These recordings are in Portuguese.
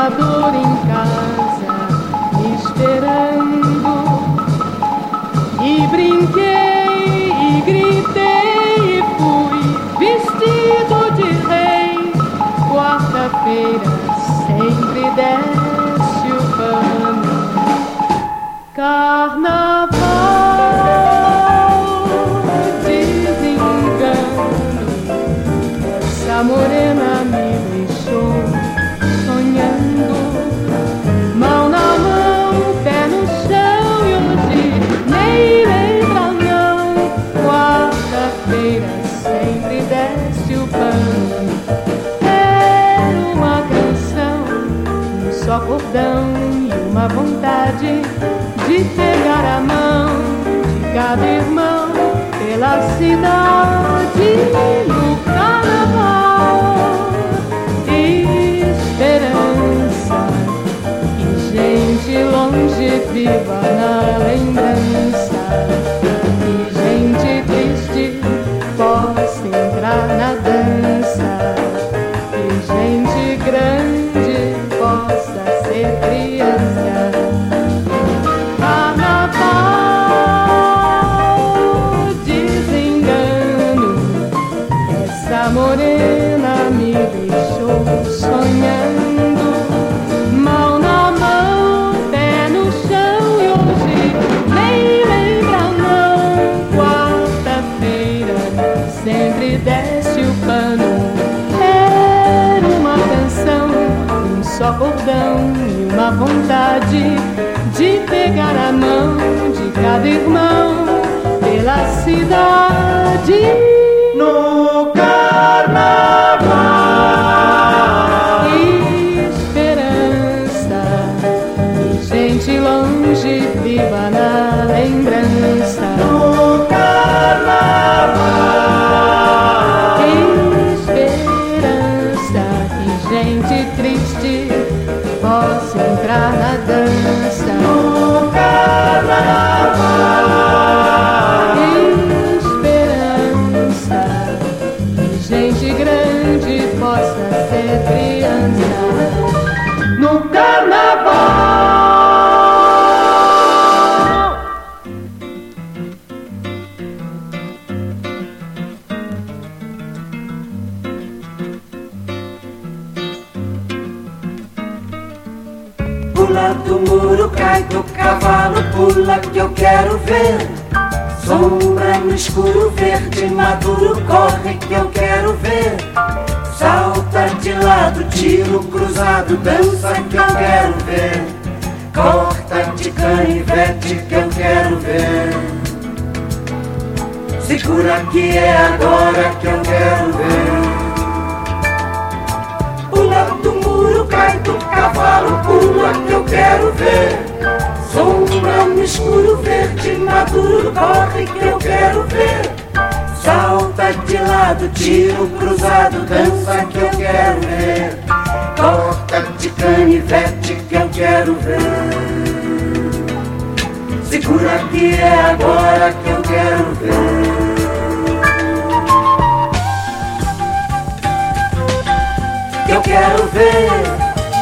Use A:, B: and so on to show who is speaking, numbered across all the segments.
A: a dor em casa me esperando. E brinquei e gritei e fui vestido de rei. Quarta-feira sempre desce o pano. Carnaval, desengano. Essa morena me deixou sonhando. Mão na mão, pé no chão. E hoje nem lembra não. Quarta-feira sempre desce o pano. Era uma canção, um só cordão e uma vontade de pegar a mão de cada irmão pela cidade no carnaval. Esperança e gente longe viva na lembrança, e gente triste possa entrar na dança, e gente grande possa ser criança. Morena me deixou sonhando. Mão na mão, pé no chão. E hoje nem lembra não. Quarta-feira sempre desce o pano. Era uma canção, um só cordão e uma vontade de pegar a mão de cada irmão pela cidade no carnaval. Esperança e gente longe viva na lembrança no carnaval. Esperança e gente triste possa entrar na dança no carnaval. Gente grande possa ser criança no carnaval.
B: Pula do muro, cai do cavalo, pula que eu quero ver. Sombra no escuro verde maduro, corre que eu quero ver. Salta de lado, tiro cruzado, dança que eu quero ver. Corta de canivete que eu quero ver. Segura que é agora que eu quero ver. Pula do muro, cai do cavalo, pula que eu quero ver. Sombra no escuro verde maduro, corre que eu quero ver. Salta de lado, tiro cruzado, dança que eu quero ver. Corta de canivete que eu quero ver. Segura que é agora que eu quero ver. Que eu quero ver.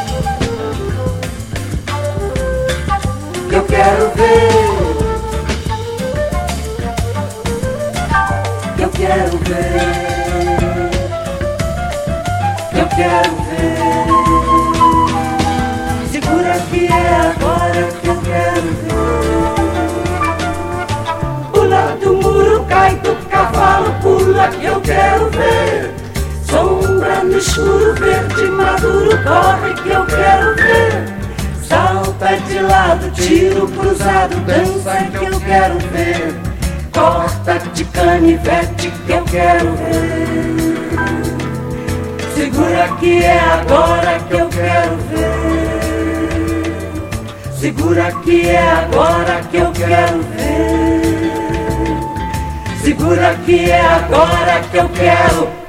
B: Eu quero ver. Eu quero ver. Eu quero ver. Segura que é agora que eu quero ver. Pula do muro, cai do cavalo, pula que eu quero ver. Sombra no escuro verde maduro, corre que eu quero ver. Salta de lado, tiro cruzado, dança que eu quero ver. Corta de canivete que eu quero ver. Segura que é agora que eu quero ver. Segura que é agora que eu quero ver. Segura que é agora que eu quero.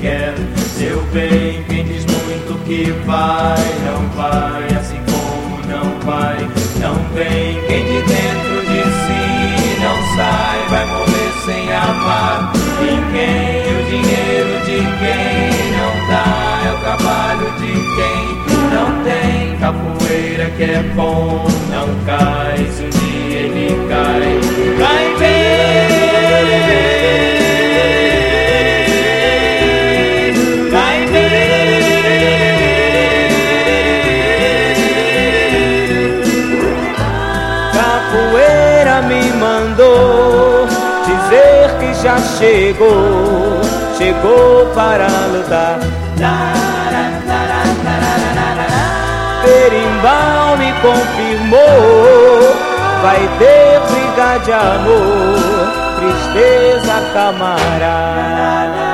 C: quer seu bem. Quem diz muito que vai, não vai, assim como não vai, não vem. Quem de dentro de si não sai, vai morrer sem amar ninguém. O dinheiro de quem não dá é o trabalho de quem não tem. Capoeira que é bom não cai, se um dia ele cai, cai bem. Me mandou dizer que já chegou, chegou para lutar. Berimbau me confirmou, vai ter briga de amor, tristeza camarada.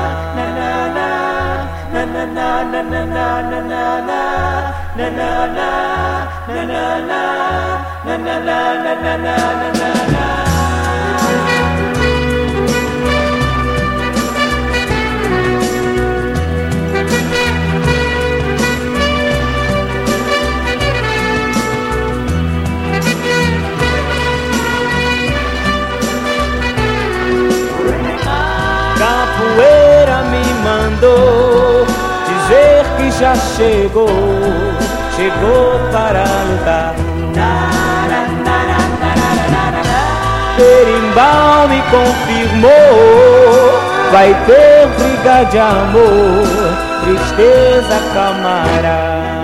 C: Capoeira me mandou dizer que já chegou, chegou para lutar. Berimbau me confirmou, vai ter briga de amor, tristeza camarada.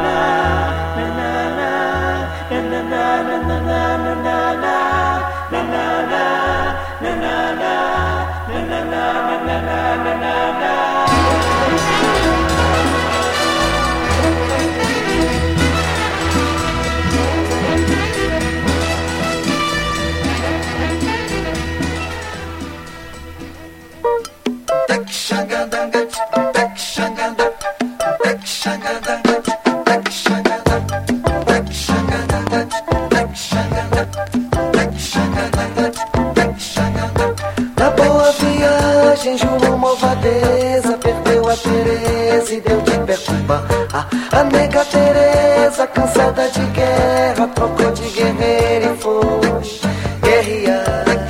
D: Na boa viagem, João Malvadeza perdeu a Tereza e deu de perturbar. A nega Tereza, cansada de guerra, trocou de guerreira e foi guerrear.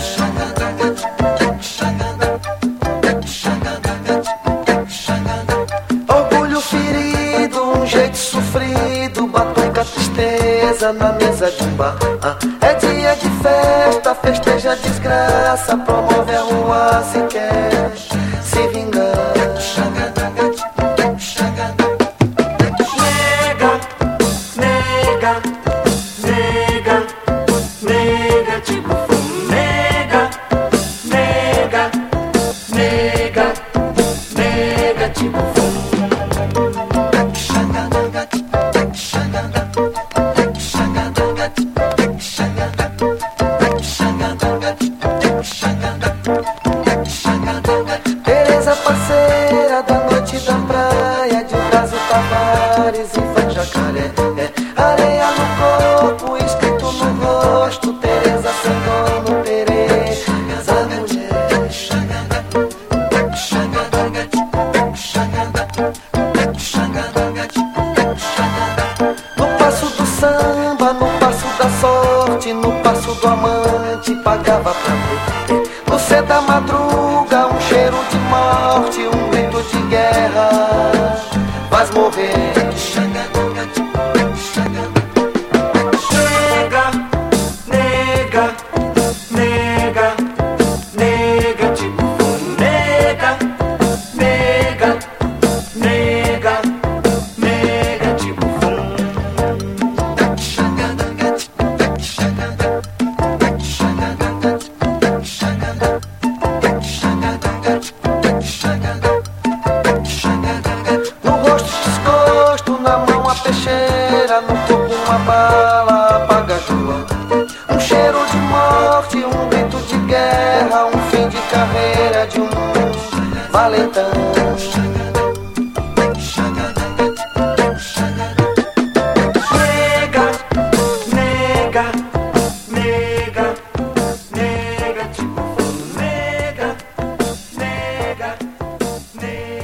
D: Orgulho ferido, um jeito sofrido, batuca tristeza na mesa de um bar. É dia de festa, festeja a desgraça, promove a rua se quer se vingar. Nega, nega, nega, nega, tipo fumo. Nega, nega, nega, nega, tipo fumo. Tereza, parceira da noite da praia, de Caso Tavares e Van Jacaré. Areia no corpo, escrito no rosto, Tereza sem dono, Tereza mulher. No passo do samba, no passo da sorte, no passo do amante, pagava pra ver. No céu da madruga, um cheiro de morte, um grito de guerra, faz morrer. Nega, nega, nega, nega, tipo fumo. Nega, nega, nega, nega, tipo fumo. No rosto desgosto, na mão a peixeira, no corpo uma bala apaga a lua. Um cheiro de morte, um grito de guerra, um fim de carreira de um valentão. Nega, nega, nega, nega, tipo fumo. Nega, nega, nega.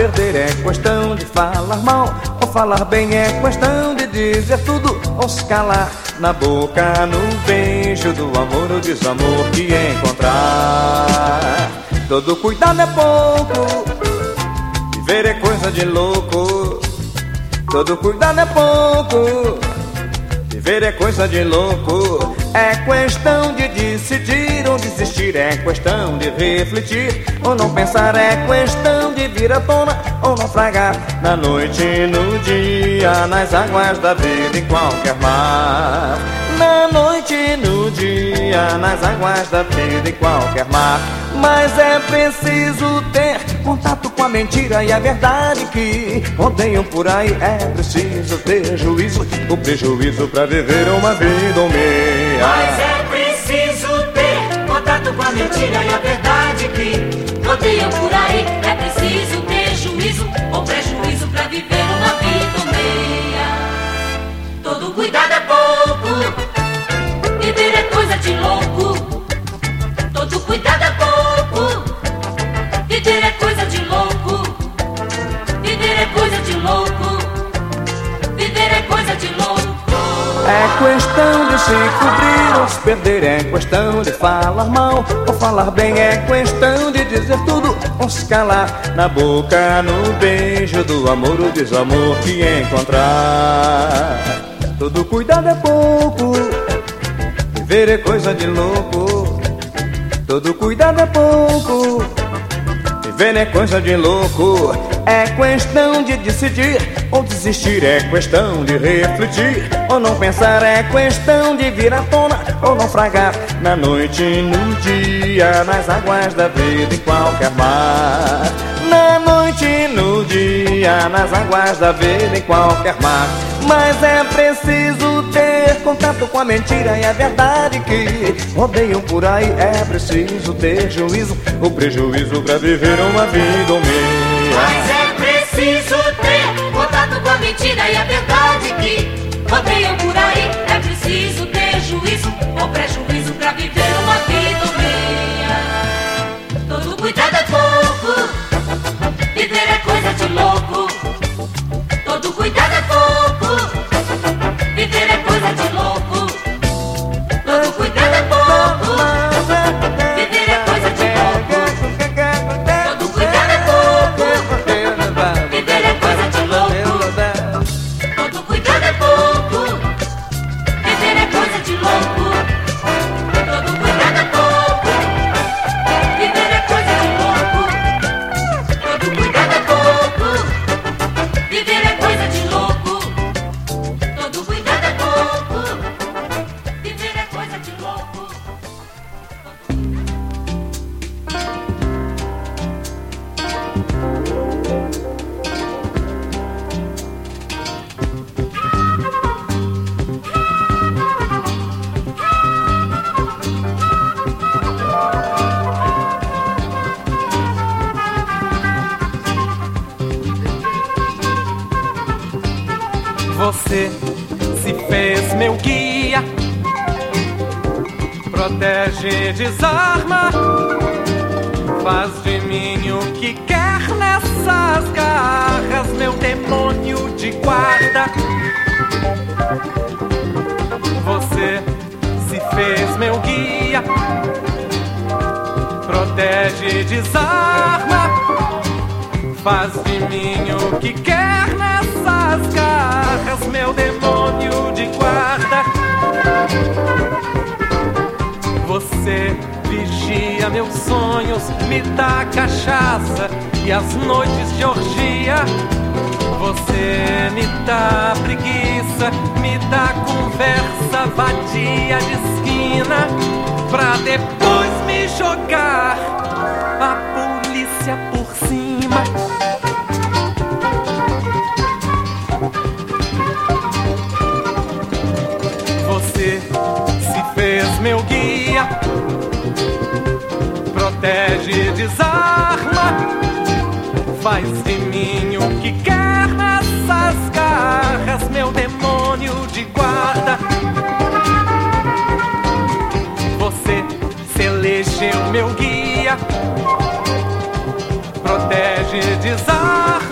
E: perder é questão de falar mal ou falar bem, é questão de dizer tudo ou se calar. Na boca, no beijo do amor ou desamor que encontrar. Todo cuidado é pouco, viver é coisa de louco. Todo cuidado é pouco, viver é coisa de louco. É questão de decidir ou desistir, é questão de refletir ou não pensar, é questão de vir à tona ou naufragar. Na noite e no dia, nas águas da vida, em qualquer mar. Na noite e no dia, nas águas da vida, em qualquer mar. Mas é preciso ter contato com a mentira e a verdade que rodeiam por aí. É preciso ter juízo, o prejuízo pra viver uma vida ou meia.
B: Mas é preciso ter contato com a mentira e a verdade que rodeiam por aí. É preciso ter juízo ou prejuízo pra viver uma vida ou meia. Todo cuidado é pouco, viver é coisa de louco. Todo cuidado é pouco, viver é coisa de louco. Viver é coisa de louco, viver é coisa de louco.
E: É questão de se cobrir ou se perder, é questão de falar mal ou falar bem, é questão de dizer tudo ou se calar. Na boca, no beijo do amor ou desamor que encontrar. Todo cuidado é pouco, viver é coisa de louco. Todo cuidado é pouco, viver é coisa de louco. É questão de decidir ou desistir, é questão de refletir ou não pensar, é questão de vir à tona ou naufragar. Na noite e no dia, nas águas da vida, em qualquer mar. Na noite e no dia, nas águas da vida, em qualquer mar. Mas é preciso ter contato com a mentira e a verdade que rodeiam por aí. É preciso ter juízo, o prejuízo pra viver uma vida ou meia.
B: Mas é preciso ter contato com a mentira e a verdade que rodeiam por aí. É preciso ter juízo ou prejuízo pra viver uma vida ou meia. Todo cuidado é pouco, viver é coisa de louco. Todo cuidado é pouco, viver é coisa de louco. Todo cuidado é pouco, viver é coisa de louco. Todo cuidado é pouco, viver é coisa de louco. Todo cuidado é pouco, viver é coisa de louco. Todo cuidado é pouco, viver é coisa de louco. Todo cuidado é pouco, viver é coisa de louco. Todo cuidado é pouco, viver é coisa de louco.
F: Você se fez meu guia, protege, desarma, faz de mim o que quer nessas garras, meu demônio de guarda. Você se fez meu guia, protege, desarma, faz de mim o que quer nessas garras, meu demônio de guarda. Você vigia meus sonhos, me dá cachaça e as noites de orgia. Você me dá preguiça, me dá conversa vadia de esquina, pra depois me jogar a polícia por cima. Você se fez meu guia, protege, desarma, faz de mim o que quer nessas garras, meu demônio de guarda. Você se elegeu meu guia, protege, desarma,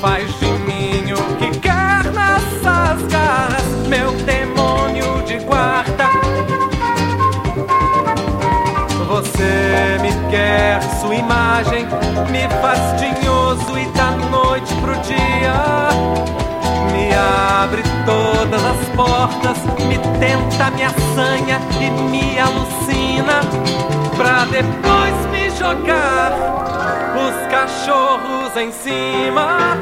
F: faz de mim o que quer nessas garras, meu demônio de guarda. Você me quer, sua imagem me faz tinhoso e da noite pro dia me abre todas as portas, me tenta, me assanha e me alucina, pra depois me jogar os cachorros em cima.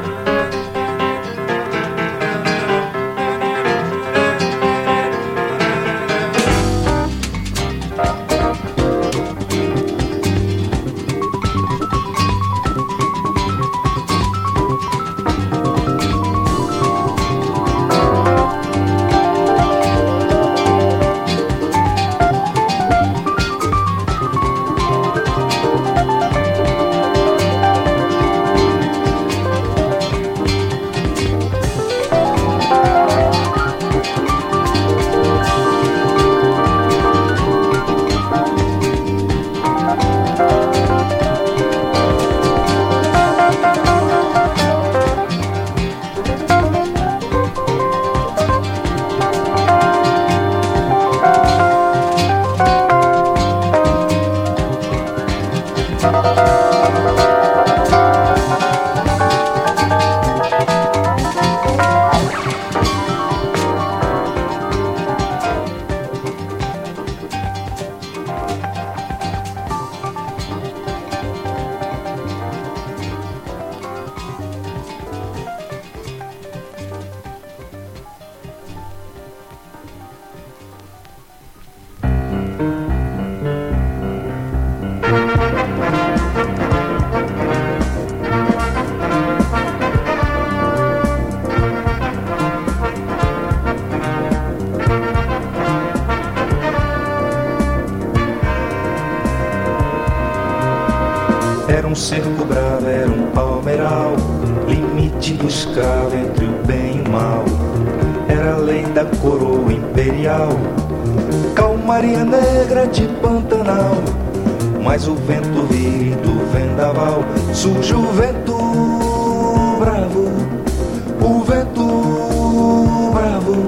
G: Era um cerco bravo, era um palmeiral, limite do escravo entre o bem e o mal. Era a lei da coroa imperial, calmaria negra de Pantanal. Mas o vento vira do vendaval, surge o vento bravo, o vento bravo.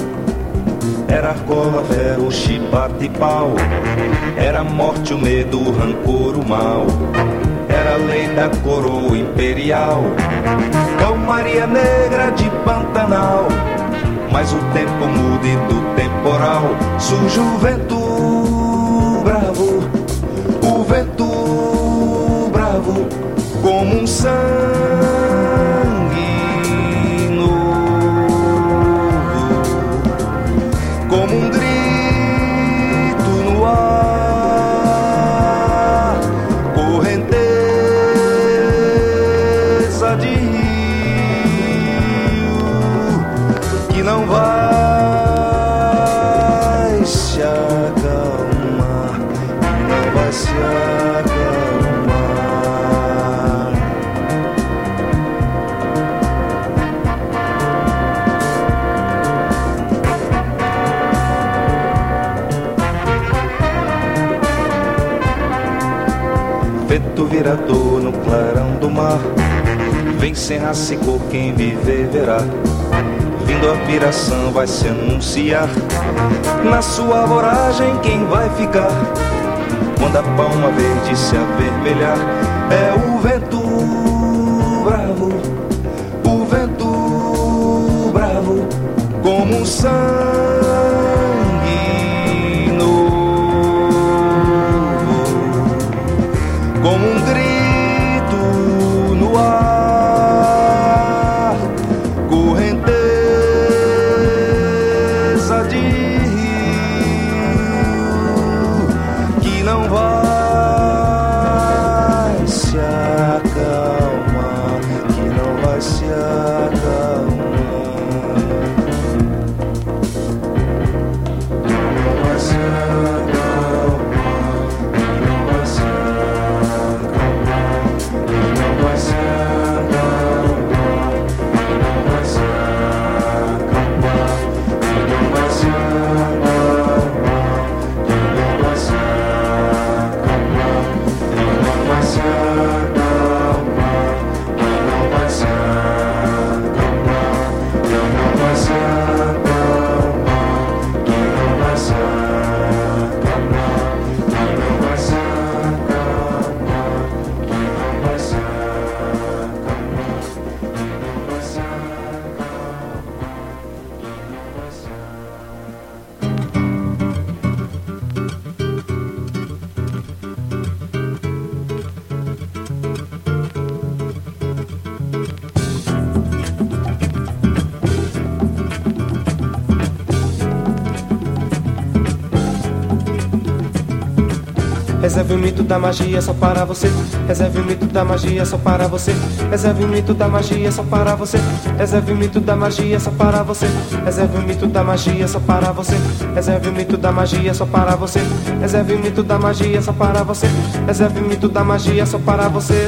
G: Era argola, vera, o chibate e pau, era a morte, o medo, o rancor, o mal. Era a lei da coroa imperial, calmaria negra de Pantanal. Mas o tempo muda e do temporal surge o vento bravo, o vento bravo, como um sangue novo, como um grito no ar, corrente de rio que não vai se acalmar, não vai se acalmar. Vento virador no clarão do mar, vem sem raça e cor, quem viver verá. Vindo a viração vai se anunciar, na sua voragem quem vai ficar. Quando a palma verde se avermelhar, é o vento bravo, o vento bravo, como um sangue novo, como um grito no ar, correnteza de rio que não vai se acalmar, que não vai se acalmar.
F: Reserve o mito da magia só para você. Reserve o mito da magia só para você. Reserve o mito da magia só para você. Reserve o mito da magia só para você. Reserve o mito da magia só para você. Reserve o mito da magia só para você. Reserve o mito da magia só para você. Reserve o mito da magia só para você.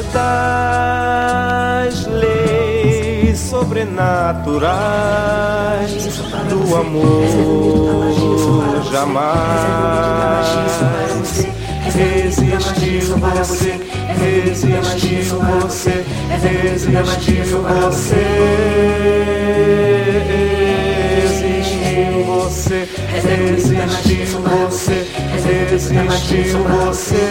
F: Das leis sobrenaturais do amor jamais resistiu você, resistiu você, resistiu você, resistiu você, resistiu você, resistiu você.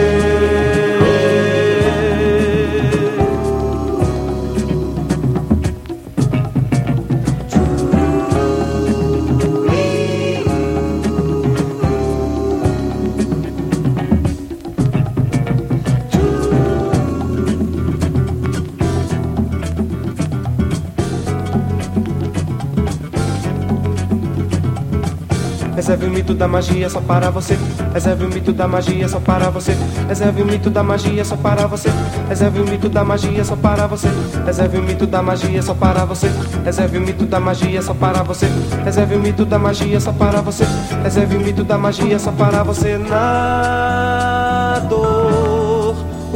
F: Reserve o mito da magia só para você. Reserve o mito da magia só para você. Reserve o mito da magia só para você. Reserve o mito da magia só para você. Reserve o mito da magia só para você. Reserve o mito da magia só para você. Reserve o mito da magia só para você. Reserve o mito da magia só para você. Na dor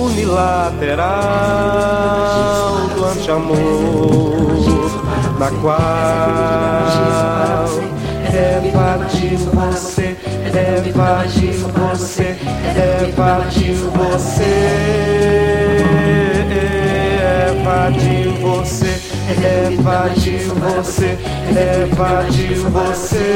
F: unilateral do anti-amor, na qual evadiu você, evadiu você, evadiu você, evadiu você, evadiu você, evadiu você.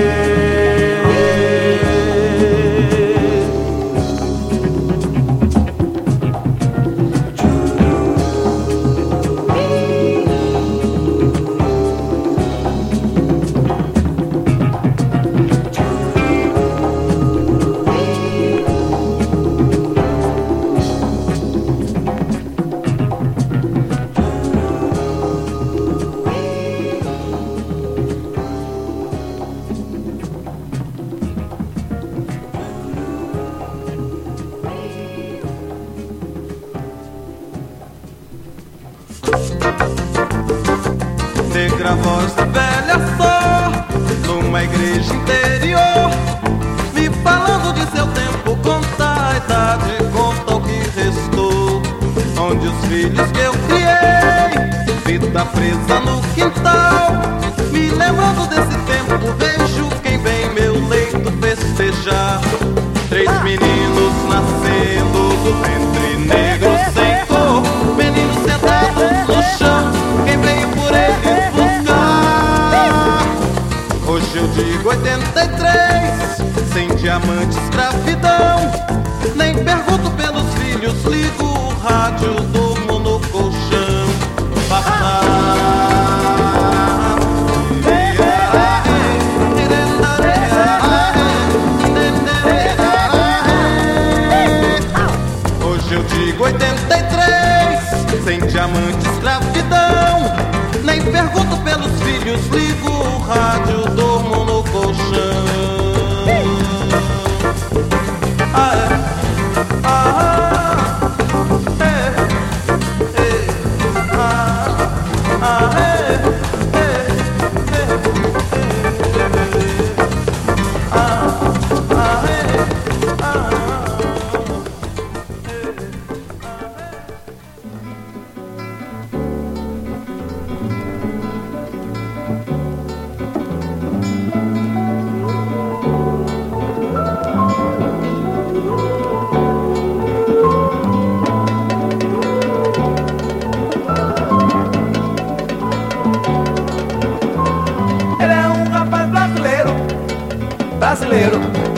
H: Negra voz de velha só, numa igreja interior, me falando de seu tempo, conta a idade, conta o que restou. Onde os filhos que eu criei, vida presa no quintal, me lembrando desse tempo, vejo quem vem meu leito festejar. 3 meninos nascendo do ventre negro sem cor, meninos sentados no chão, quem veio por eles buscar. Hoje eu digo 83, sem diamante, escravidão. Nem pergunto pelos filhos, ligo o rádio, durmo no colchão. Hoje eu digo 83, sem diamante, escravidão. Nem pergunto pelos filhos, ligo o rádio, durmo no colchão.
I: Brasileiro,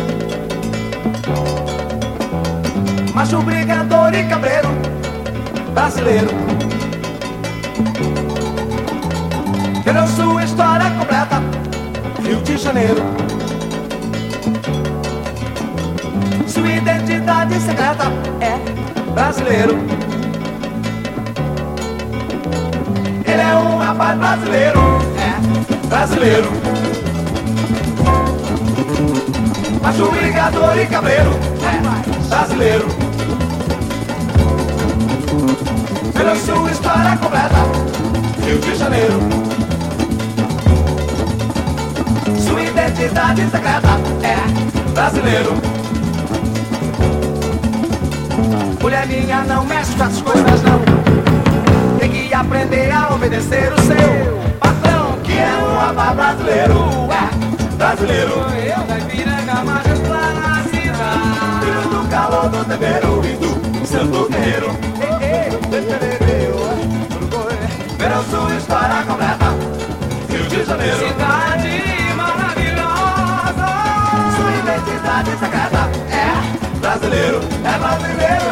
I: macho brigador e cabreiro, brasileiro, quero sua história completa, Rio de Janeiro, sua identidade secreta é brasileiro. Ele é um rapaz brasileiro, é brasileiro. macho brigador e cabreiro, brasileiro. Pela sua história completa, Rio de Janeiro. Sua identidade secreta é brasileiro. Mulher minha, não mexe com as coisas não. Tem que aprender a obedecer o seu patrão, que é um rapaz brasileiro, brasileiro. Eu da Ipiranga, Majestade na cidade, filho do calor do tempero e do Santo Guerreiro. Pela sua história completa, Rio de Janeiro. Cidade maravilhosa. Sua identidade secreta é brasileiro, é brasileiro.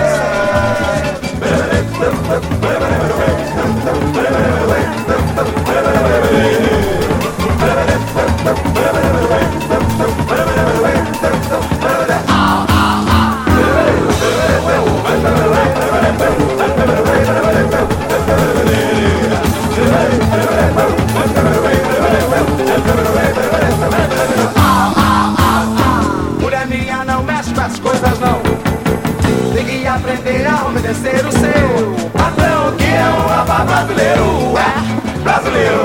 I: Mulher minha, não mexe com as coisas não. Tem que aprender a obedecer o seu patrão, que é um rapaz brasileiro, brasileiro.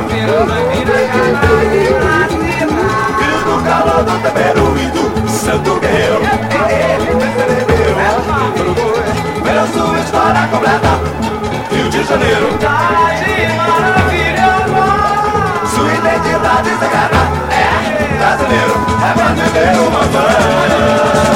I: Filho do calor do tempero e do Santo Guerreiro. Pela sua história completa, Rio de Janeiro. Sua identidade secreta é brasileiro, é brasileiro, mamãe.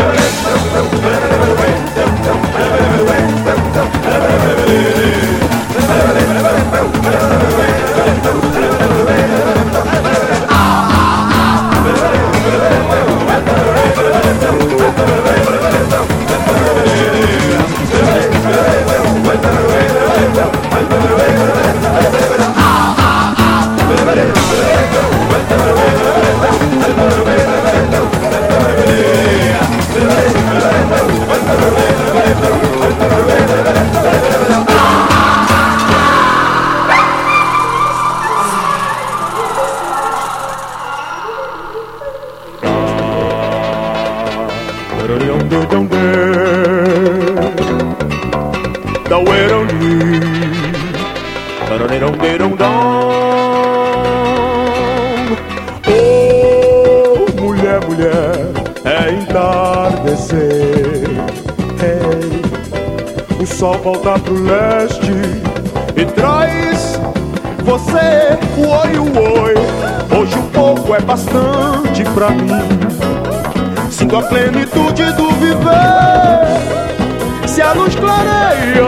J: Oh, mulher, mulher, é entardecer. Hey, o sol volta pro leste e traz você, oi, oi. Hoje o pouco é bastante pra mim. Sinto a plenitude do viver. Se a luz clareia,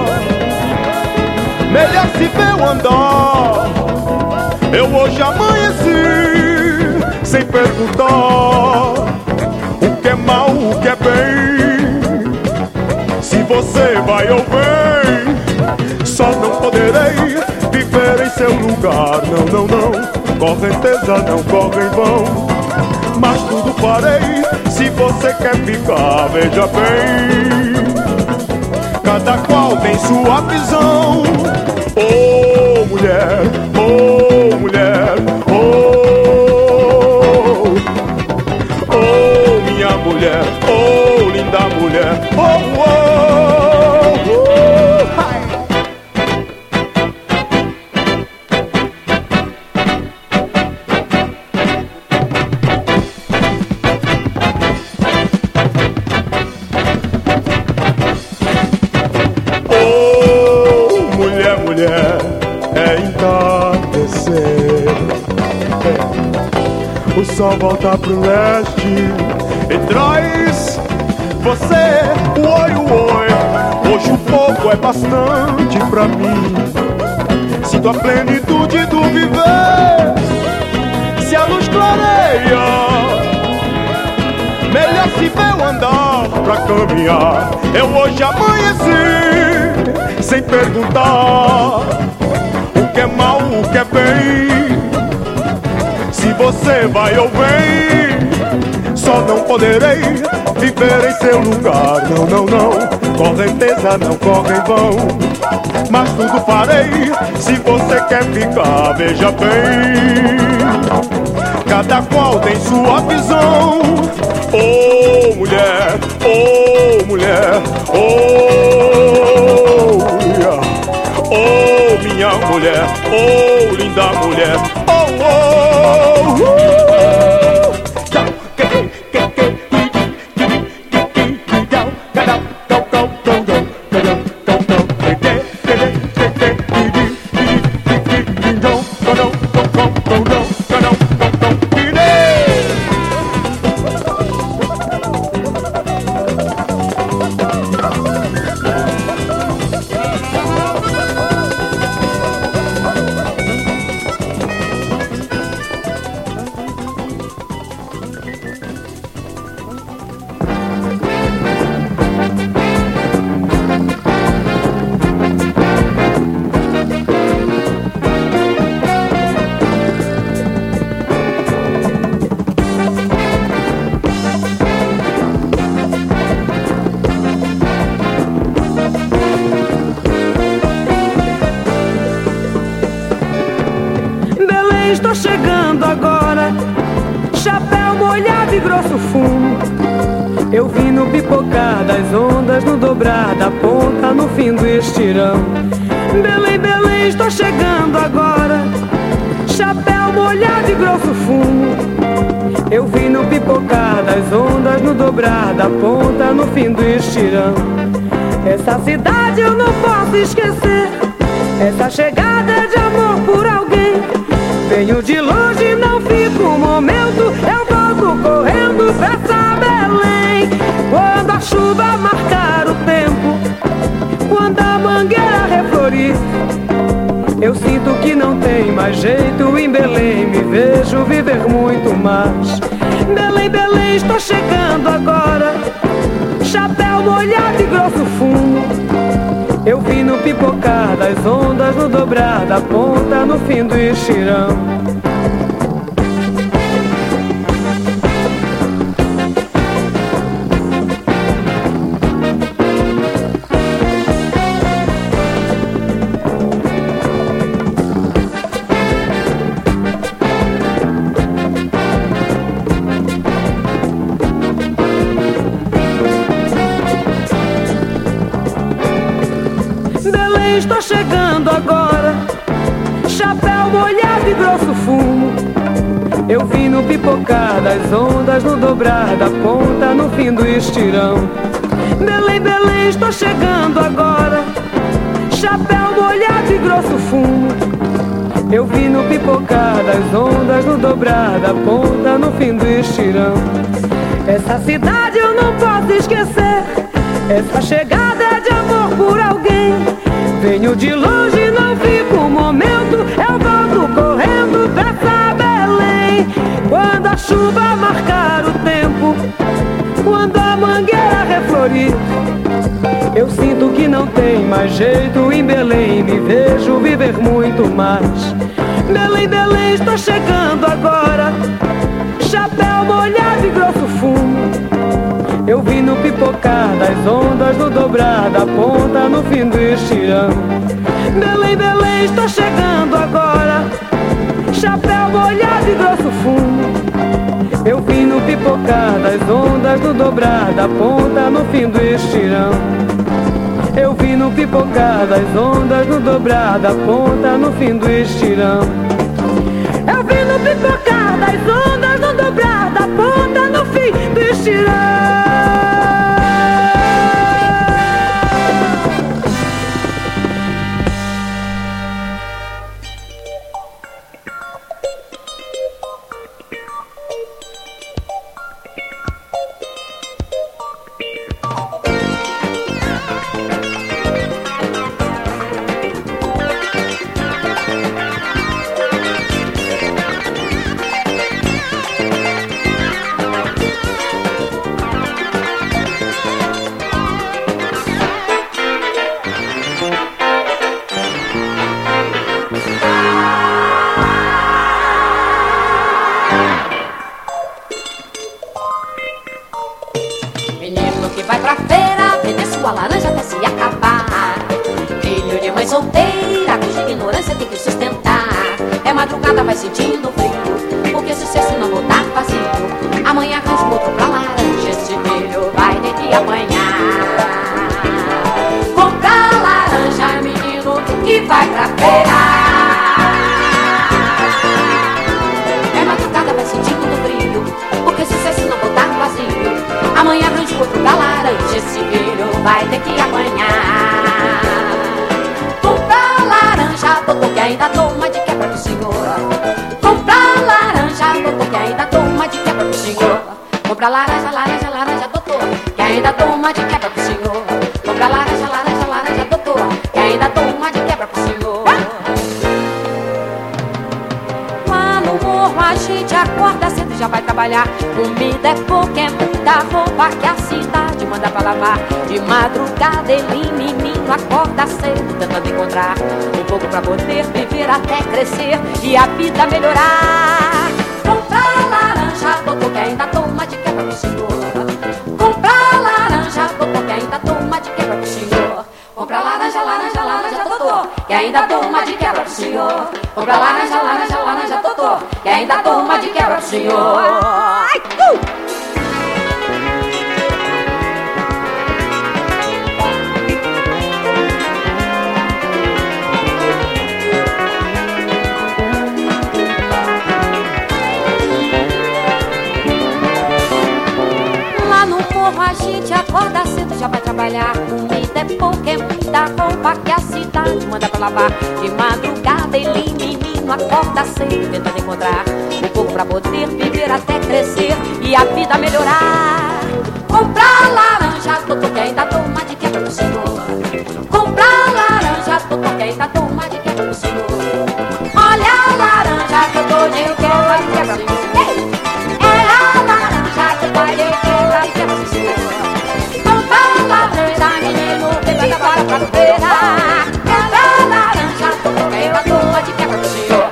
J: melhor se ver o andar. Eu hoje amanheci sem perguntar o que é mal, o que é bem. Se você vai ou vem, só não poderei viver em seu lugar. Não, não, não, correnteza não corre em vão. Mas tudo farei se você quer ficar, veja bem. Cada qual tem sua visão. Oh, mulher, oh, mulher, oh, oh, minha mulher, oh, linda mulher, oh, oh, oh, hi. É entardecer. O sol volta pro leste e traz você, oi, oi. Hoje o pouco é bastante pra mim. Sinto a plenitude do viver. Se a luz clareia, melhor se ver o andar pra caminhar. Eu hoje amanheci sem perguntar o que é mal, o que é bem. Se você vai ou vem, só não poderei viver em seu lugar. Não, não, não, correnteza não corre em vão. Mas tudo farei se você quer quer ficar, veja bem. Cada qual tem sua visão. Oh mulher, oh mulher, oh yeah. Oh minha mulher, oh linda mulher, oh oh.
K: Estou chegando agora, chapéu molhado e grosso fumo. Eu vi no pipocar das ondas, no dobrar da ponta, no fim do estirão. Belém, Belém, estou chegando agora, chapéu molhado e grosso fumo. Eu vi no pipocar das ondas, no dobrar da ponta, no fim do estirão. Essa cidade eu não posso esquecer, essa chegada é de amor por alguém. Venho de longe, não fico um momento, eu volto correndo pra essa Belém. Quando a chuva marcar o tempo, quando a mangueira reflorir, eu sinto que não tem mais jeito. Em Belém me vejo viver muito mais. Belém, Belém, estou chegando agora, chapéu molhado e grosso fumo. Eu vi no pipocar das ondas, no dobrar da ponta, no fim do estirão. Estou chegando agora, chapéu molhado e grosso fumo. Eu vi no pipocar das ondas, no dobrar da ponta, no fim do estirão. Belém, Belém, estou chegando agora, chapéu molhado e grosso fumo. Eu vi no pipocar das ondas, no dobrar da ponta, no fim do estirão. Essa cidade eu não posso esquecer, essa chegada é de amor por alguém. Venho de longe, não fico um momento, eu volto correndo pra essa Belém. Quando a chuva marcar o tempo, quando a mangueira reflorir, eu sinto que não tem mais jeito. Em Belém me vejo viver muito mais. Belém, Belém, estou chegando agora, chapéu molhado e grosso fumo. Eu vi no pipocar das ondas, no dobrar da ponta, no fim do estirão. Belém, Belém, estou chegando agora, chapéu molhado e grosso fumo. Eu vi no pipocar das ondas, no dobrar da ponta, no fim do estirão. Eu vi no pipocar das ondas, no dobrar da ponta, no fim do estirão. Eu vi no pipocar das ondas, no dobrar da ponta, no fim do estirão.
L: uma de quebra pro senhor. Compra laranja, laranja, laranja, doutor, que ainda dou uma de quebra pro senhor. Lá no morro a gente acorda cedo e já vai trabalhar. Comida é pouca, é muita roupa que a cidade manda pra lavar. De madrugada ele, menino, acorda cedo tentando encontrar um pouco pra poder viver até crescer e a vida melhorar. Comprar laranja, doutor, que ainda dou uma de quebra pro senhor. Comprar laranja, doutor, que ainda dou uma de quebra pro senhor. Comprar laranja, laranja, laranja, doutor, que ainda dou uma de quebra pro senhor. Comprar laranja, laranja, laranja, doutor, que ainda dou uma de quebra pro senhor. Ai, a gente acorda cedo, já vai trabalhar. Comida é pouca, é muita roupa que a cidade manda pra lavar. De madrugada ele, menino, acorda cedo tentando encontrar um pouco pra poder viver até crescer e a vida melhorar. Comprar laranja, doutor, que ainda dou uma de quebra pro senhor. Comprar laranja, doutor, que ainda dou uma de quebra pro senhor. Olha a laranja que eu dou de quebra pro senhor. É a laranja que eu dou de quebra pro senhor. Pra feira, quebra laranja, doutor, que ainda dou uma de quebra pro senhor.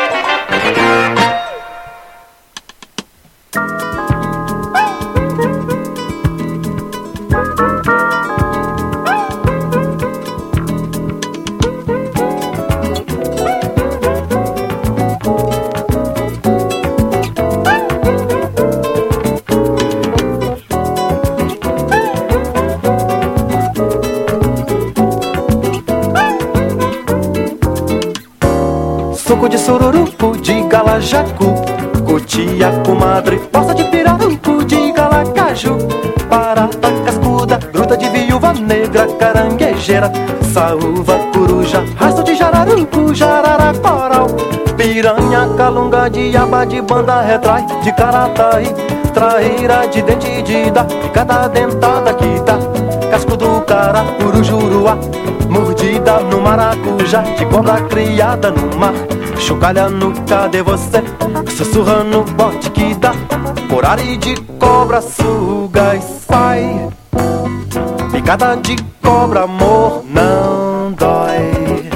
M: Suco de sururucu, de galajacu, cutia, comadre, poça de pirarucu, de galacaju, barata cascuda, gruta de viúva negra, caranguejeira, saúva, coruja, rastro de jararucu, jarara, coral, piranha, calunga, diaba, de banda, retrai, de carataí, traíra, de dente de da, cada dentada que dá, casco do cara, urujuruá, mordida no maracujá, de cobra criada no mar, chocalha no cadê você, sussurra no bote que dá, corari de cobra suga e sai, picada de cobra amor não dói.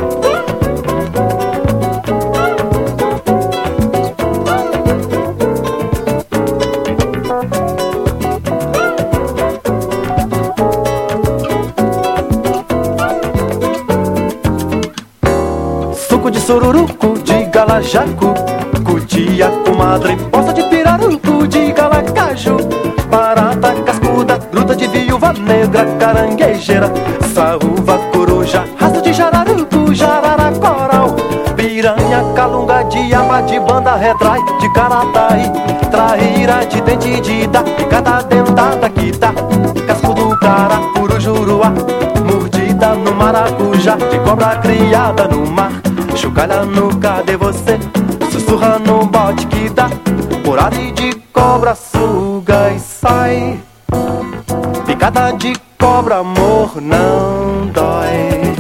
M: Sururucu, de galajacu, cutia, comadre, poça de pirarucu, de galacaju, barata cascuda, gruta de viúva negra, caranguejeira, saúva, coruja, rastro de jararucu, jarara, coral, piranha, calunga, diaba, de banda, retrai, de carataí, traíra, de dente de da, cada dentada que dá, casco do cara, urujuruá, mordida no maracujá, de cobra criada no mar, chocalha no cadê você, sussurra no bote que dá, corari de cobra suga e sai, picada de cobra amor não dói.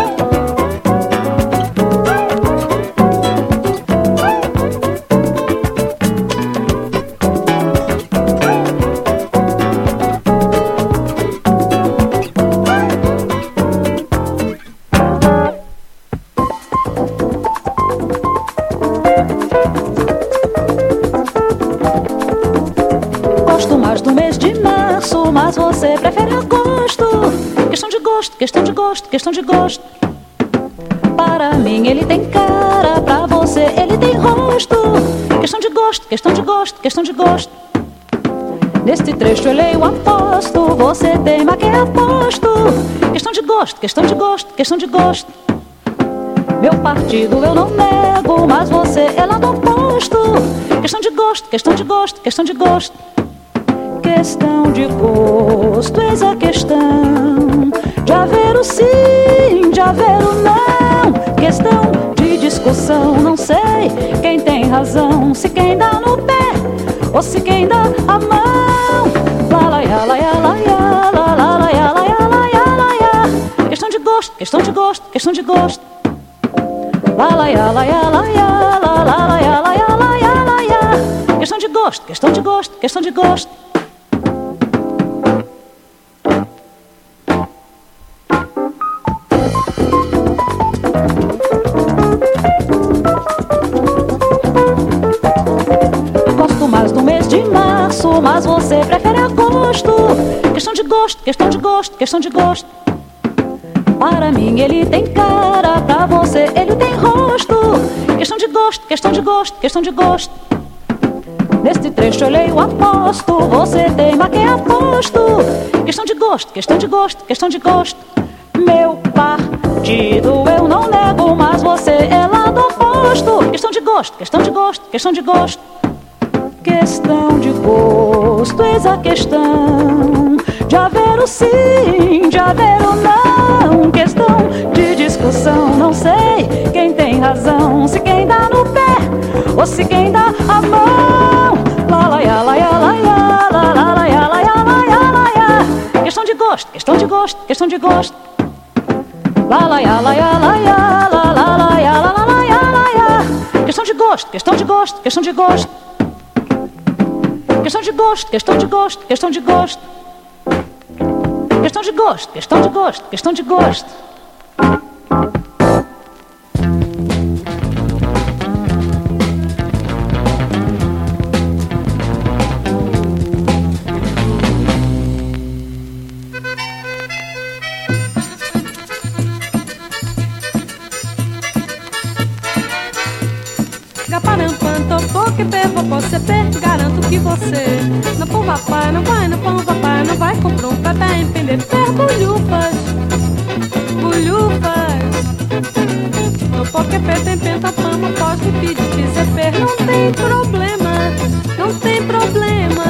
N: Mas você prefere agosto. Questão de gosto, questão de gosto, questão de gosto. Para mim ele tem cara, pra você ele tem rosto. Questão de gosto, questão de gosto, questão de gosto. Neste trecho eu leio aposto, você teima que é aposto. Questão de gosto, questão de gosto, questão de gosto. Meu partido eu não nego, mas você é lá do oposto. Questão de gosto, questão de gosto, questão de gosto. Questão de gosto, eis a questão de haver o sim, de haver o não. Questão de discussão, não sei quem tem razão, se quem dá no pé ou se quem dá a mão. La la ya la ya la ya la la. gosto, questão de gosto, questão de gosto. La la ya, la ya, la ya, la la la ya, la ya, la ya, la ya. Questão de gosto, questão de gosto, questão de gosto. Gosto mais do mês de março, mas você prefere agosto. Questão de gosto, questão de gosto, questão de gosto. Para mim ele tem cara, pra você ele tem rosto. Questão de gosto, questão de gosto, questão de gosto. Neste trecho eu leio aposto, você teima que aposto. Questão de gosto, questão de gosto, questão de gosto. Meu partido eu não nego, mas você é lado oposto. Questão de gosto, questão de gosto, questão de gosto. Questão de gosto, eis a questão de haver o sim, de haver o não. Questão de discussão, não sei quem tem razão, se quem dá no pé ou se quem dá a mão. La la ya, la ya, la ya, la la la ya, la ya, la ya, la ya. Questão de gosto, questão de gosto, questão de gosto. La la ya, la ya, la ya, la la la ya, la la la ya, la ya. Questão de gosto, questão de gosto, questão de gosto. Questão de gosto, questão de gosto, questão de gosto. Questão de gosto, questão de gosto, questão de gosto.
O: Que pervo você per, garanto que você não pão papai, não vai, não pão papai, não vai comprar um pé empreender per bolhufas, bolhufas. No porque per tem penta pama, pode pedir quiser per, não tem problema, não tem problema.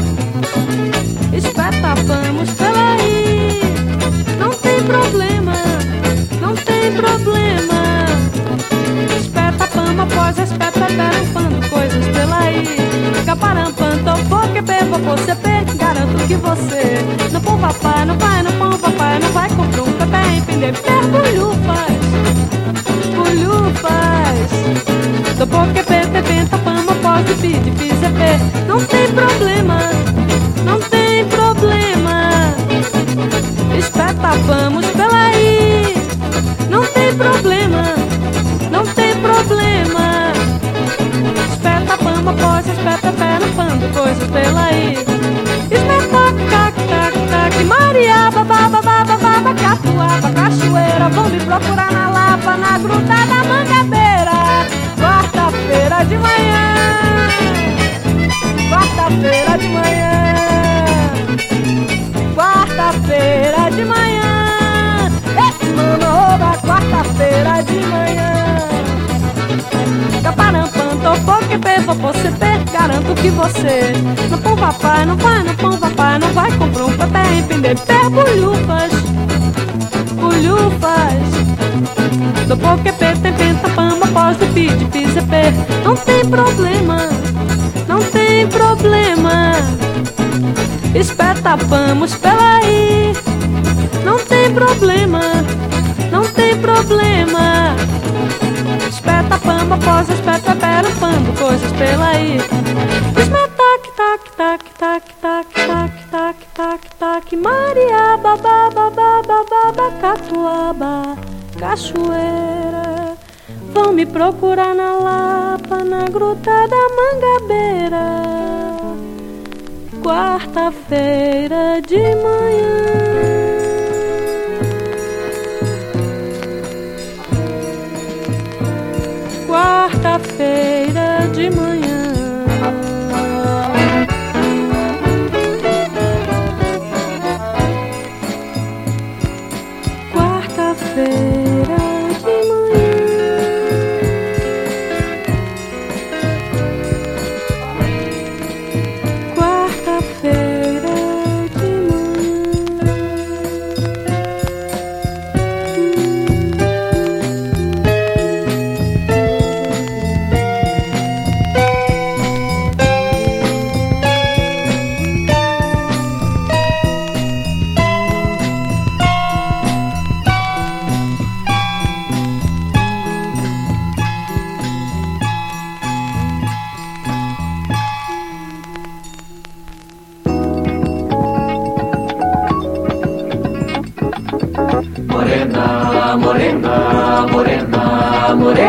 O: Espeta vamos pela aí, não tem problema, não tem problema. Espeta pama, pós espeta perampando coisas pela aí. Caparampanto, porque bebo você perde, garanto que você não pão papai, não vai, não pão papai, não vai comprar um pé empreender per bolhufas, bolhufas. Do porque perde, penta pama, pode pedir, pisa per, não tem problema, não tem problema. Espeta vamos pela aí, não tem problema, não tem problema. Espeta pama, pós, espeta pera, pando coisas pela aí. Espeta, tac, tac, tac, Maria, babá, babá, babá, catuaba, cachoeira. Vão me procurar na Lapa, na Gruta da Mangabeira. Quarta-feira de manhã, quarta-feira de manhã, quarta-feira de manhã. Esse mano da quarta-feira de manhã. Caparampanto, porque bebo você per, garanto que você não pão papai, não vai, não pão papai, não vai comprar um pé empreender per bolhufas, bolhufas. Do porque per tem penta pama, pós do pide, pisa per, não tem problema, não tem problema. Espeta vamos pela aí, não tem problema, não tem problema. Espeta pama, pós, espeta pera, pando coisas pela aí. Esmetac, tac, tac, tac, tac, tac, tac, tac, tac, Maria, babá, babá, babá, catuaba, cachoeira. Vão me procurar na Lapa, na Gruta da Mangabeira. Quarta-feira de manhã. Quarta-feira de manhã. Quarta-feira de manhã. Quarta-feira de manhã.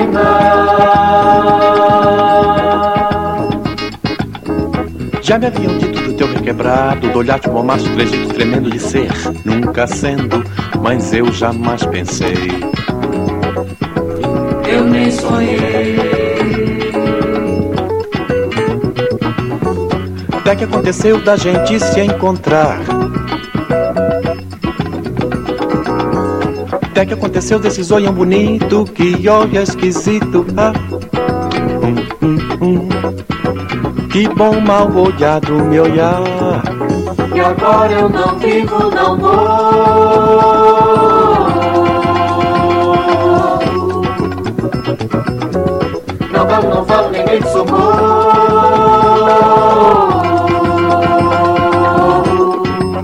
P: Já me haviam dito do teu requebrado, do olhar de um momaço, trejeito tremendo de ser, nunca sendo, mas eu jamais pensei.
B: Eu nem sonhei.
P: Até que aconteceu da gente se encontrar. Até que aconteceu desse zoião bonito que olha esquisito. Ah, Que bom mal olhado me olhar.
B: E agora eu não vivo, não morro. Não falo, nem grito socorro.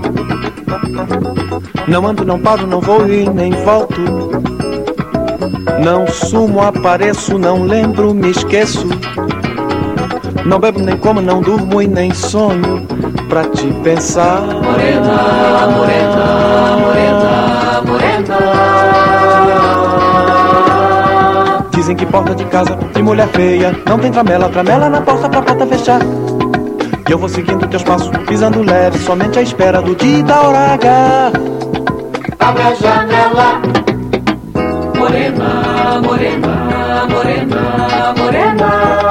P: Não ando, não paro, não vou e nem volto. Não sumo, apareço, não lembro, me esqueço. Não bebo, nem como, não durmo e nem sonho pra te pensar.
B: Morena, morena, morena, morena.
P: Dizem que porta de casa de mulher feia não tem tramela, tramela na porta pra porta fechar. E eu vou seguindo teus passos, pisando leve, somente à espera do dia e da hora H.
B: Abre a janela. Morena, morena, morena, morena.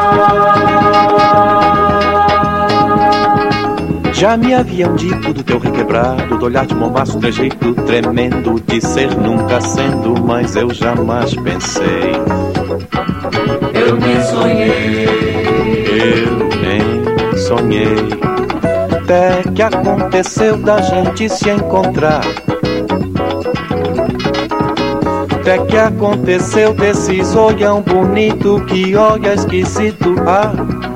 P: Já me haviam dito do teu requebrado, do olhar de momaço, trejeito tremendo de ser nunca sendo, mas eu jamais pensei.
B: Eu nem sonhei.
P: Eu nem sonhei. Até que aconteceu da gente se encontrar. Até que aconteceu desse olhão bonito que olha esquisito. Ah,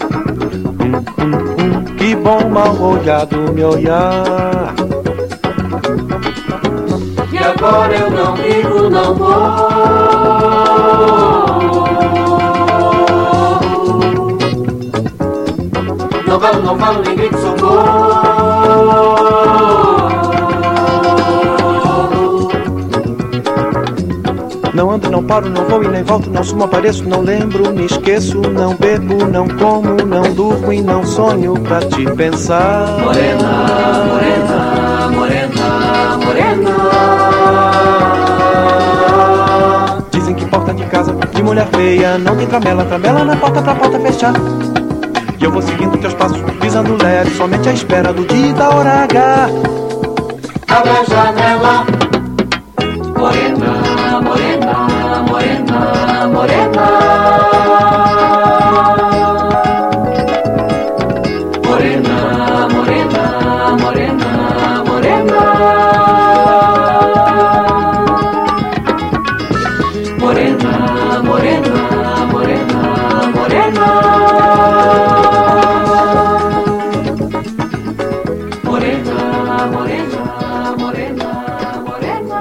P: que bom mal olhado me olhar.
B: E agora eu não vivo, não morro. Não falo, nem grito socorro.
P: Não ando, não paro, não vou e nem volto, não sumo, apareço, não lembro, me esqueço, não bebo, não como, não durmo e não sonho pra te pensar.
B: Morena, morena, morena, morena.
P: Dizem que porta de casa de mulher feia não tem tramela, tramela na porta pra porta fechar. E eu vou seguindo teus passos, pisando leve, somente à espera do dia e da hora H.
B: Abre a janela. Morena, morena, morena, morena. Morena, morena, morena, morena. Morena, morena, morena, morena. Morena, morena, morena, morena.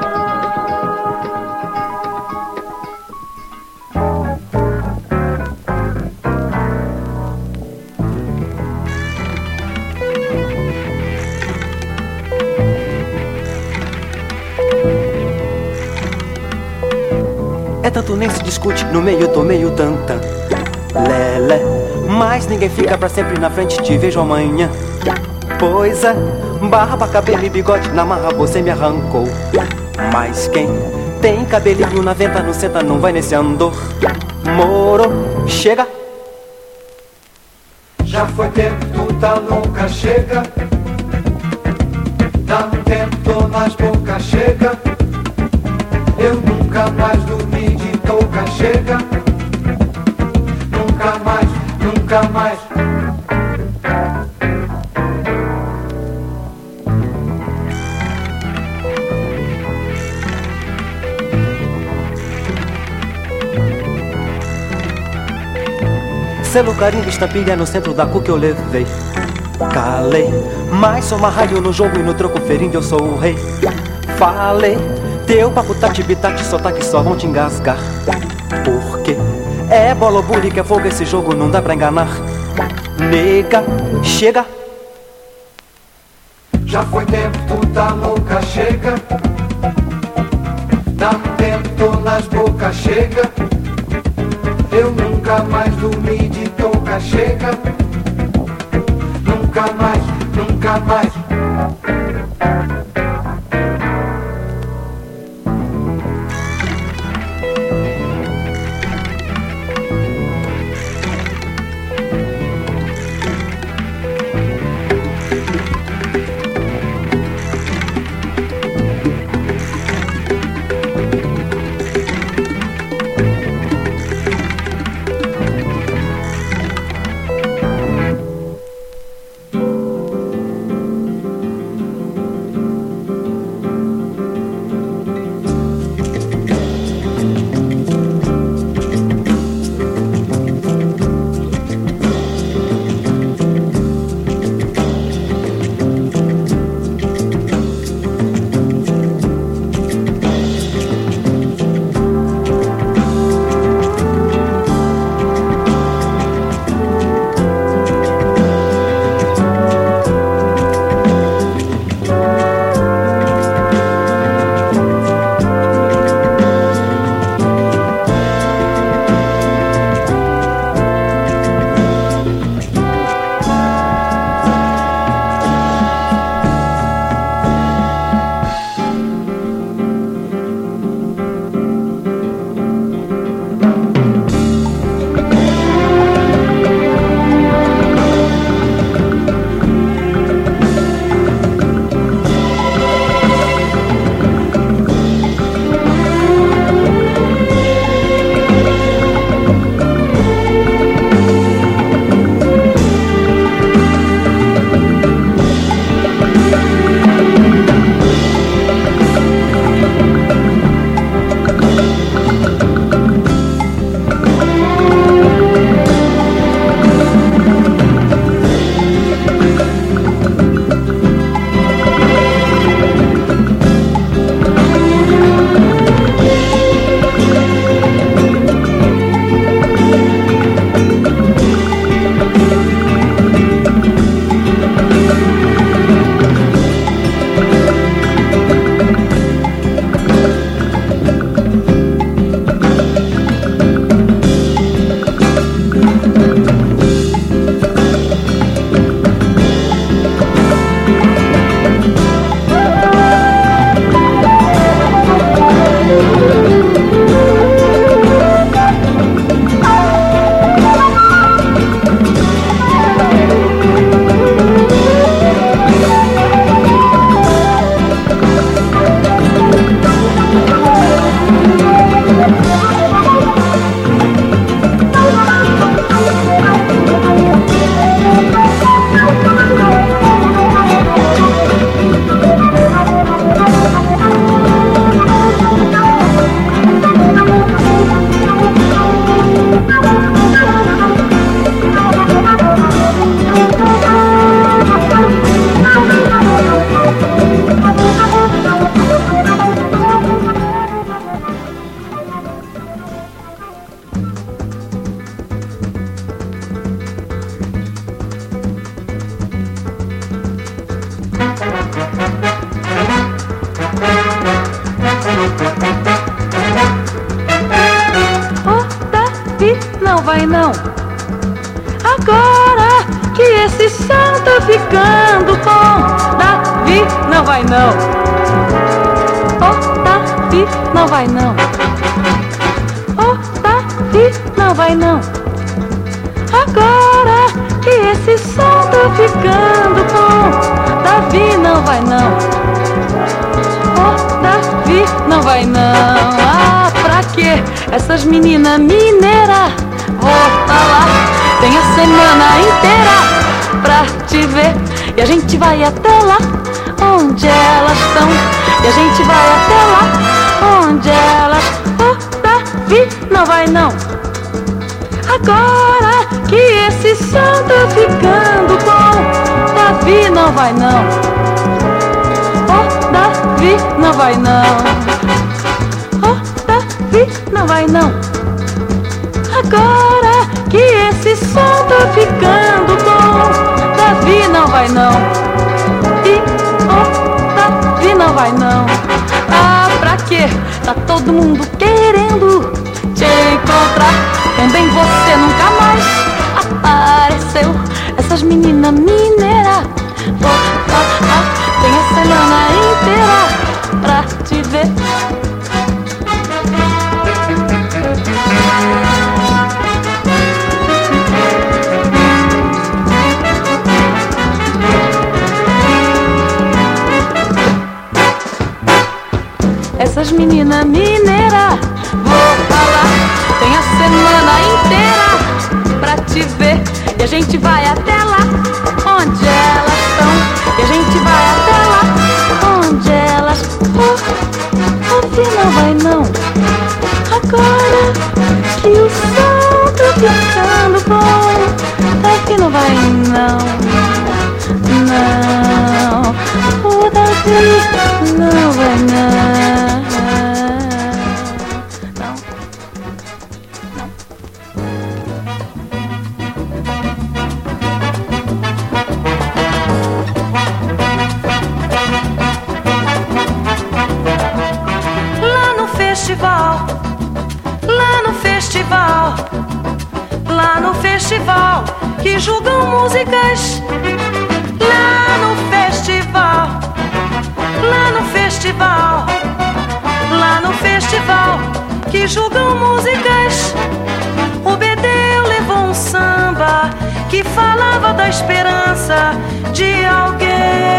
M: É tanto nem se discute, no meio tô meio tanta lelé. Mas ninguém fica pra sempre na frente, te vejo amanhã. Pois é, barba, cabelo e bigode, na marra você me arrancou. Mas quem tem cabelinho na venta, não senta, não vai nesse andor. Moro, chega.
I: Já foi tempo, tu tá louca, chega. Dá um tempo, tô nas bocas, chega. Eu nunca mais dormi de touca, chega. Nunca mais, nunca mais.
M: Selo, carimbo, estampilha no centro da cu que eu levei. Calei, mas sou marraio no jogo e no troco ferindo eu sou o rei. Falei, teu papo tati-bitati, sotaque só vão te engasgar. Porque é bola ou bully que é fogo, esse jogo não dá pra enganar. Nega, chega.
I: Já foi tempo, tu tá louca, chega. Dá um tempo, tô nas bocas, chega. Eu nunca mais dormi de toca checa. Nunca mais, nunca mais.
O: vai não. Agora que esse som tá ficando bom, Davi não vai não. Oh, Davi não vai não. Oh, Davi não vai não. Agora que esse som tá ficando bom, Davi não vai não. Oh, Davi não vai não. Ah, pra quê? Essas meninas mineiras, vou falar, tem a semana inteira pra te ver. E a gente vai até lá onde elas estão. E a gente vai até lá onde elas. Oh, Davi não vai não. Agora que esse som tá ficando bom, Davi não vai não. Oh, Davi não vai não. Oh, Davi não vai não. Agora que esse som tá ficando bom, Davi não vai não. E oh, Davi não vai não. Ah, pra quê? Tá todo mundo querendo te encontrar. também você nunca mais apareceu. Essas meninas mineiras, tem a semana inteira pra te ver. Essas meninas mineiras, vou falar, tem a semana inteira pra te ver. E a gente vai até lá, onde elas estão. E a gente vai até lá, onde elas... Ouvir não vai não. Agora que o sol tá ficando bom, é que não vai não. Não, o Davi não vai não.
B: Lá no festival que julgam músicas. Lá no festival, lá no festival, lá no festival que julgam músicas. O Bedeu levou um samba que falava da esperança de alguém.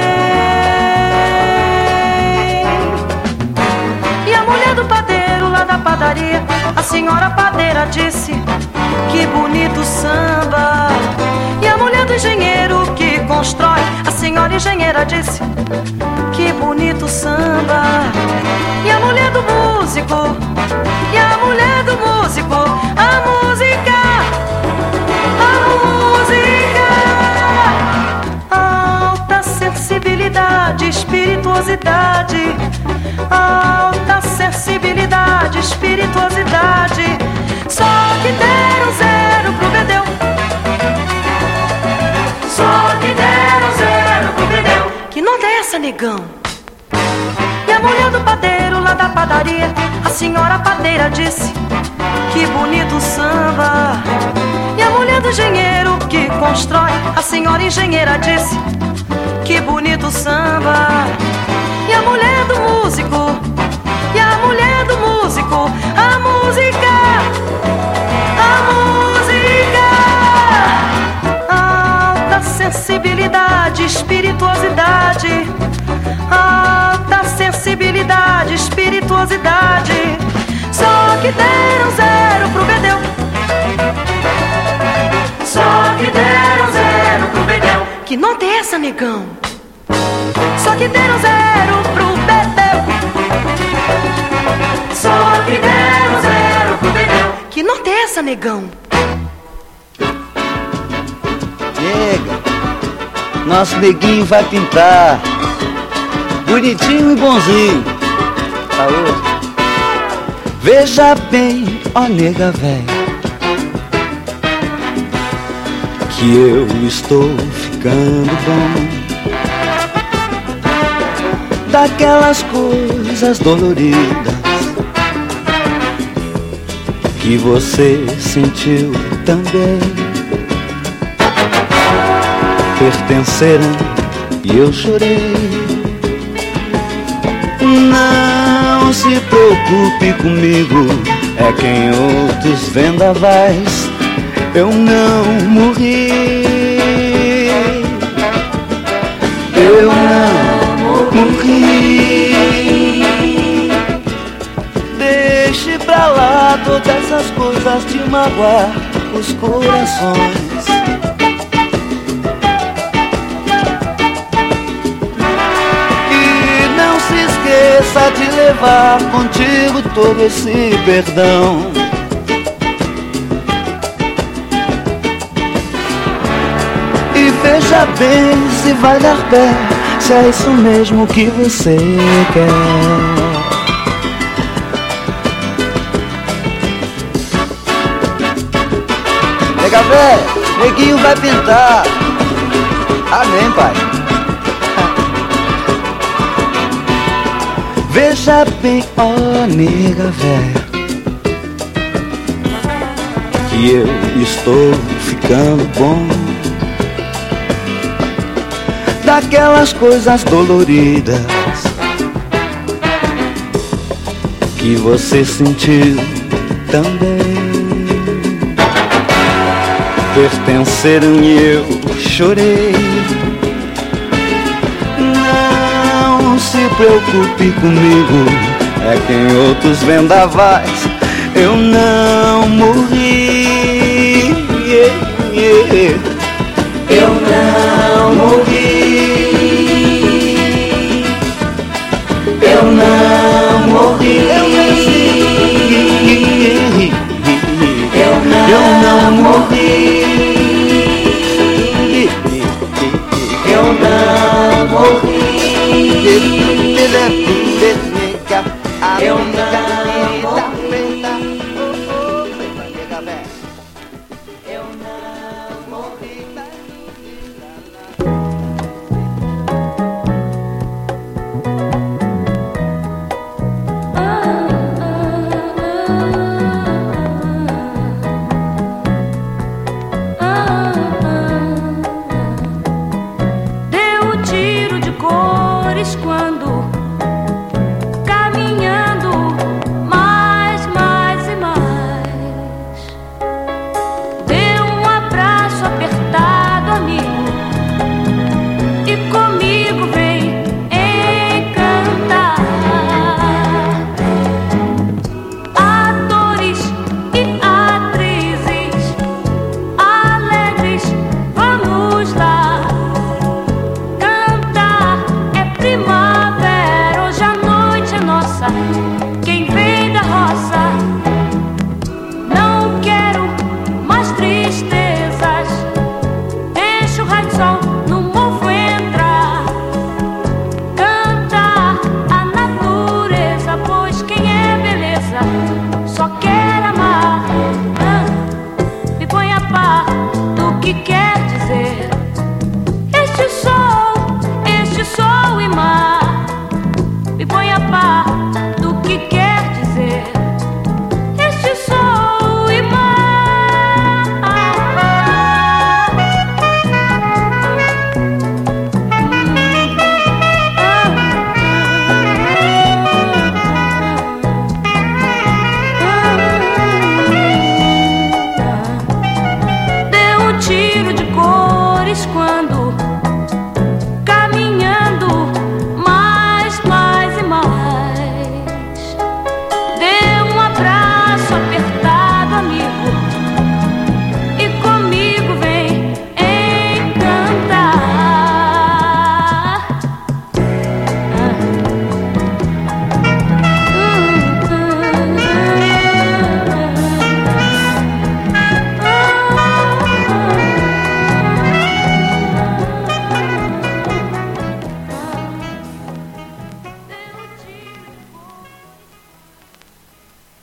B: E a mulher do padeiro lá da padaria, a senhora padeira disse: que bonito samba. E a mulher do engenheiro que constrói, a senhora engenheira disse: que bonito samba. E a mulher do músico, e a mulher do músico, a música, alta sensibilidade, espirituosidade, alta sensibilidade, espirituosidade. Só que deram zero pro Bedeu, só que deram zero pro Bedeu. Que nota é essa, negão? E a mulher do padeiro lá da padaria, a senhora padeira disse: que bonito samba. E a mulher do engenheiro que constrói, a senhora engenheira disse: que bonito samba. E a mulher do músico, e a mulher do músico, a música, alta sensibilidade, espirituosidade, alta sensibilidade, espirituosidade. Só que deram zero pro Bedeu, só que deram zero pro Bedeu. Que nota é essa, negão? Só que deram zero pro Bedeu, só que deram zero pro Bedeu. Que nota é essa, negão?
Q: Nega, nosso neguinho vai pintar, bonitinho e bonzinho. Saúde. Veja bem, ó nega véia, que eu estou ficando bom. Daquelas coisas doloridas que você sentiu também, pertenceram e eu chorei. Não se preocupe comigo, é que em outros vendavais eu não morri. Eu não morri. Deixe pra lá todas essas coisas de magoar os corações. Esqueça de levar contigo todo esse perdão. E veja bem se vai dar pé, se é isso mesmo que você quer. Nega véia, neguinho vai pintar. Amém, pai. Veja bem, ó nega véia, que eu estou ficando bom. Daquelas coisas doloridas que você sentiu também. Pertenceram e eu chorei. Não se preocupe comigo, é que em outros vendavais eu não morri. Eu não morri. Eu não morri. Eu não morri. Eu não morri. Eu não
O: Este sol e mar, me põe a par